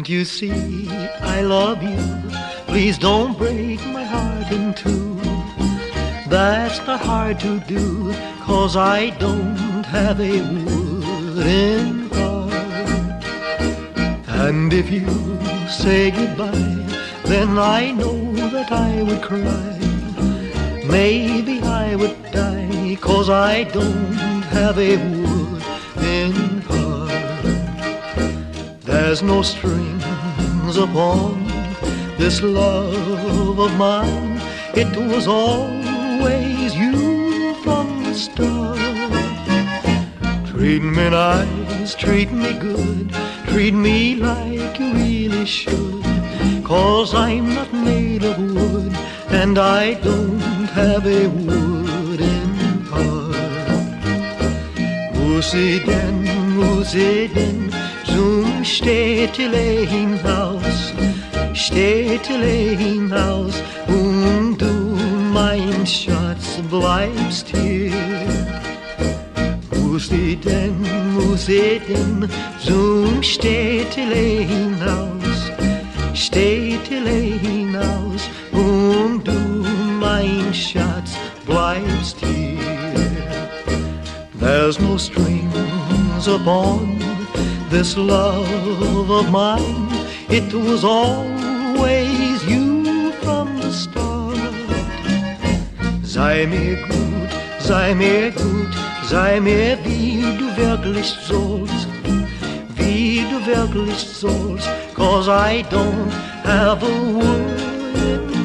Can't you see I love you? Please don't break my heart in two. That's not hard to do, 'cause I don't have a wooden heart. And if you say goodbye, then I know that I would cry. Maybe I would die, 'cause I don't have a wooden heart. There's no strings upon this love of mine. It was always you from the start. Treat me nice, treat me good, treat me like you really should, 'cause I'm not made of wood, and I don't have a wooden heart. Wo sie denn zum Städtelein-Haus, Städtelein-Haus, und du, mein Schatz, bleibst hier. Wo sie denn zum Städtelein-Haus, Städtelein-Haus, und du, mein Schatz, bleibst hier. There's no strings upon this love of mine. It was always you from the start. Sei mir gut, sei mir gut, sei mir wie du wirklich sollst, wie du wirklich sollst, 'cause I don't have a word